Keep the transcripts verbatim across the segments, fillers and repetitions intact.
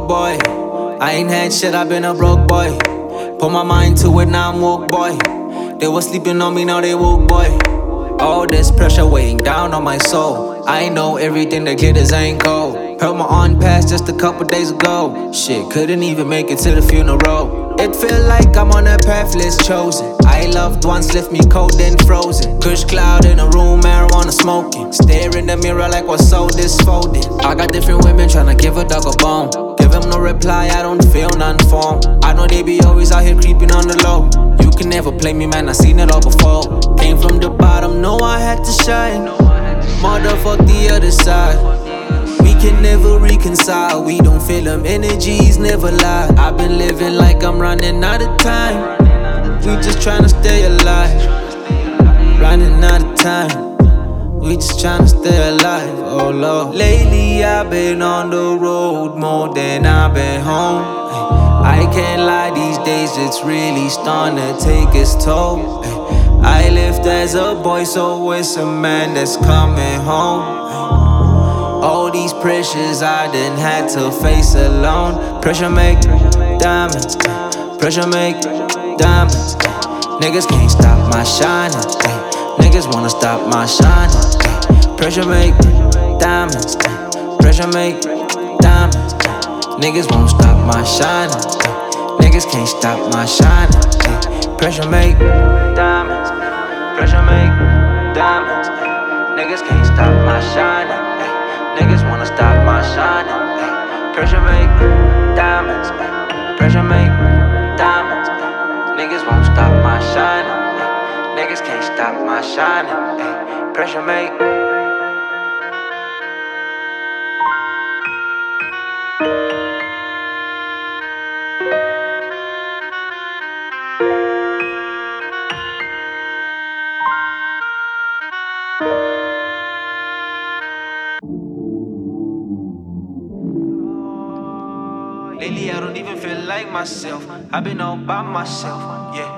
broke boy. I ain't had shit, I been a broke boy. Put my mind to it, now I'm woke boy. They was sleeping on me, now they woke boy. All this pressure weighing down on my soul. I know everything that glitters ain't gold. Heard my aunt pass just a couple days ago. Shit, couldn't even make it to the funeral. It feel like I'm on a path less chosen. I loved ones left me cold and frozen. Kush cloud in a room, marijuana smoking. Stare in the mirror like what's so disfolded. I got different women tryna give a dog a bone. Give them no reply, I don't feel none for 'em. I know they be always out here creeping on the low. You can never play me, man, I seen it all before. Came from the bottom, know I had to shine. Motherfuck the other side. We can never reconcile. We don't feel them energies, never lie. I've been living like I'm running out of time. We just tryna stay alive. Running out of time. We just tryna stay alive, oh Lord. Lately I've been on the road more than I've been home. I can't lie, these days it's really starting to take its toll. I lived as a boy, so it's a man that's coming home. All these pressures I done had to face alone. Pressure make diamonds, pressure make diamonds. Niggas can't stop my shining. Niggas wanna stop my shining. Pressure make diamonds, pressure make diamonds. Niggas won't stop my shining. Niggas can't stop my shining. Pressure make diamonds, pressure make diamonds. Niggas can't stop my shining. Niggas wanna stop my shining. Pressure make diamonds, pressure make diamonds. Niggas won't stop my shining. Niggas can't stop my shining. Pressure make. Lately I don't even feel like myself. I've been all by myself, yeah.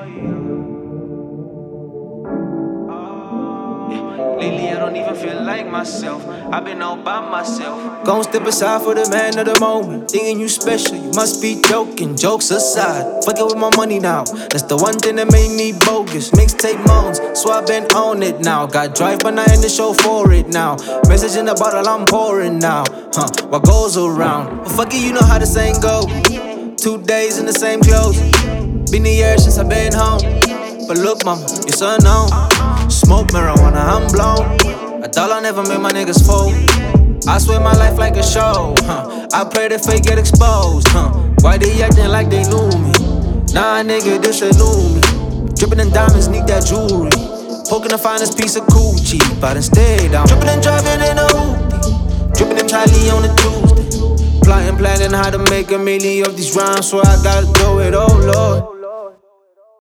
Lately I don't even feel like myself. I've been all by myself. Gon' step aside for the man of the moment. Thinking you special, you must be joking. Jokes aside, fuck it with my money now. That's the one thing that made me bogus. Mixtape moans, so I been on it now. Got drive but I in the show for it now. Message in the bottle, I'm pouring now. Huh, what goes around? Well, fuck it, you know how the saying go. Two days in the same clothes. Been a year since I been home. But look, mama, it's unknown. Smoke marijuana, I'm blown. A dollar never made my niggas fold. I swear my life like a show, huh? I pray the fake get exposed, huh? Why they acting like they knew me? Nah, nigga, this ain't new me. Drippin' in diamonds, need that jewelry. Poking the finest piece of coochie, but instead I'm drippin' and driving in a hoopty. Drippin' and Charlie on a Tuesday. Plotting, planning how to make a million of these rhymes, so I gotta do it, oh Lord.